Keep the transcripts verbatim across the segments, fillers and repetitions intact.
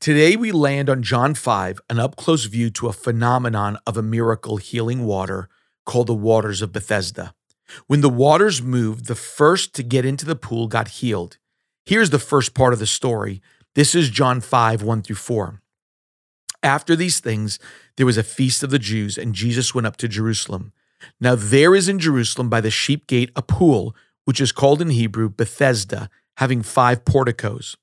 Today we land on John five, an up-close view to a phenomenon of a miracle healing water called the waters of Bethesda. When the waters moved, the first to get into the pool got healed. Here's the first part of the story. This is John five, one through four. After these things, there was a feast of the Jews, and Jesus went up to Jerusalem. Now there is in Jerusalem by the sheep gate a pool, which is called in Hebrew Bethesda, having five porticos.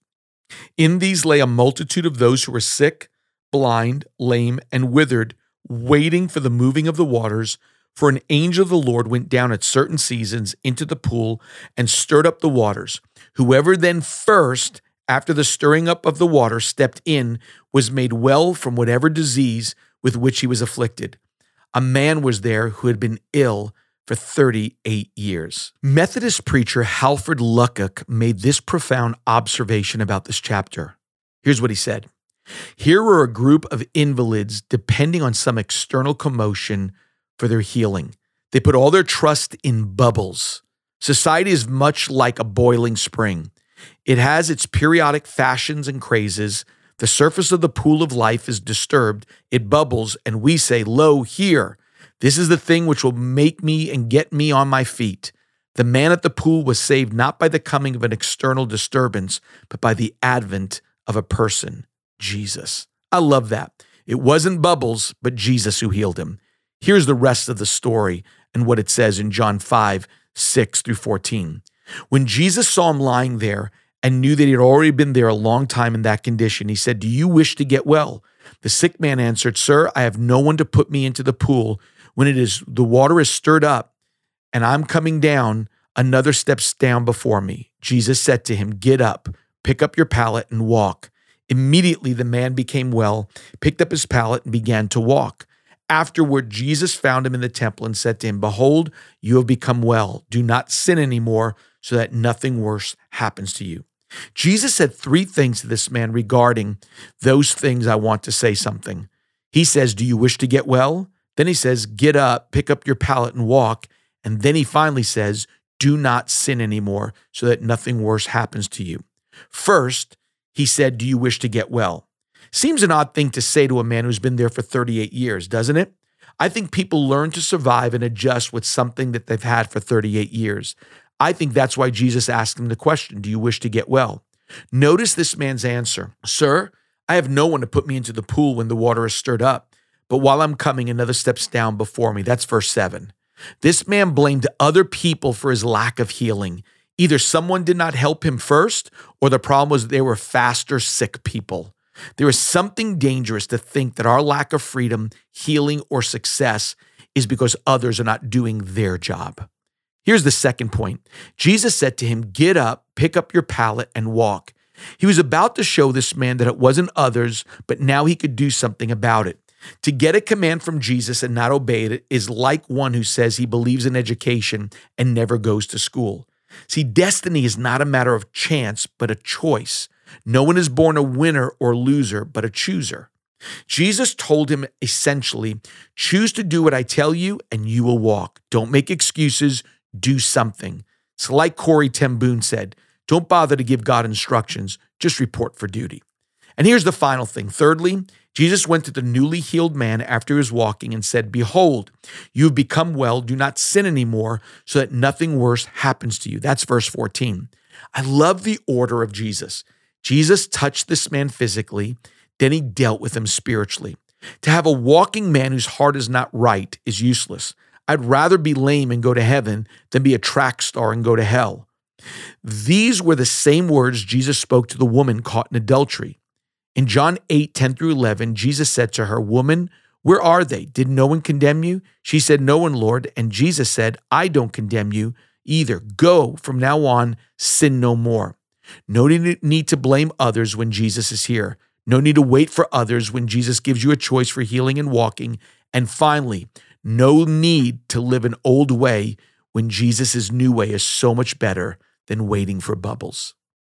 In these lay a multitude of those who were sick, blind, lame, and withered, waiting for the moving of the waters. For an angel of the Lord went down at certain seasons into the pool and stirred up the waters. Whoever then first, after the stirring up of the water, stepped in was made well from whatever disease with which he was afflicted. A man was there who had been ill for thirty-eight years. Methodist preacher Halford Luckock made this profound observation about this chapter. Here's what he said. Here were a group of invalids depending on some external commotion for their healing. They put all their trust in bubbles. Society is much like a boiling spring. It has its periodic fashions and crazes. The surface of the pool of life is disturbed. It bubbles, and we say, lo, here. This is the thing which will make me and get me on my feet. The man at the pool was saved not by the coming of an external disturbance, but by the advent of a person, Jesus. I love that. It wasn't bubbles, but Jesus who healed him. Here's the rest of the story and what it says in John five, six through fourteen. When Jesus saw him lying there and knew that he had already been there a long time in that condition, he said, "Do you wish to get well?" The sick man answered, "Sir, I have no one to put me into the pool. When it is the water is stirred up and I'm coming down, another steps down before me." Jesus said to him, "Get up, pick up your pallet and walk." Immediately the man became well, picked up his pallet and began to walk. Afterward, Jesus found him in the temple and said to him, "Behold, you have become well. Do not sin anymore so that nothing worse happens to you." Jesus said three things to this man regarding those things I want to say something. He says, "Do you wish to get well?" Then he says, "Get up, pick up your pallet and walk." And then he finally says, "Do not sin anymore so that nothing worse happens to you." First, he said, "Do you wish to get well?" Seems an odd thing to say to a man who's been there for thirty-eight years, doesn't it? I think people learn to survive and adjust with something that they've had for thirty-eight years. I think that's why Jesus asked him the question, "Do you wish to get well?" Notice this man's answer. "Sir, I have no one to put me into the pool when the water is stirred up. But while I'm coming, another steps down before me." That's verse seven. This man blamed other people for his lack of healing. Either someone did not help him first, or the problem was they were faster sick people. There is something dangerous to think that our lack of freedom, healing, or success is because others are not doing their job. Here's the second point. Jesus said to him, "Get up, pick up your pallet, and walk." He was about to show this man that it wasn't others, but now he could do something about it. To get a command from Jesus and not obey it is like one who says he believes in education and never goes to school. See, destiny is not a matter of chance, but a choice. No one is born a winner or loser, but a chooser. Jesus told him essentially, choose to do what I tell you and you will walk. Don't make excuses, do something. It's like Corrie ten Boom said, don't bother to give God instructions, just report for duty. And here's the final thing. Thirdly, Jesus went to the newly healed man after he was walking and said, "Behold, you have become well. Do not sin anymore so that nothing worse happens to you." That's verse fourteen. I love the order of Jesus. Jesus touched this man physically, then he dealt with him spiritually. To have a walking man whose heart is not right is useless. I'd rather be lame and go to heaven than be a track star and go to hell. These were the same words Jesus spoke to the woman caught in adultery. In John eight, ten through eleven, Jesus said to her, "Woman, where are they? Did no one condemn you?" She said, "No one, Lord." And Jesus said, "I don't condemn you either. Go, from now on, sin no more." No need to blame others when Jesus is here. No need to wait for others when Jesus gives you a choice for healing and walking. And finally, no need to live an old way when Jesus' new way is so much better than waiting for bubbles.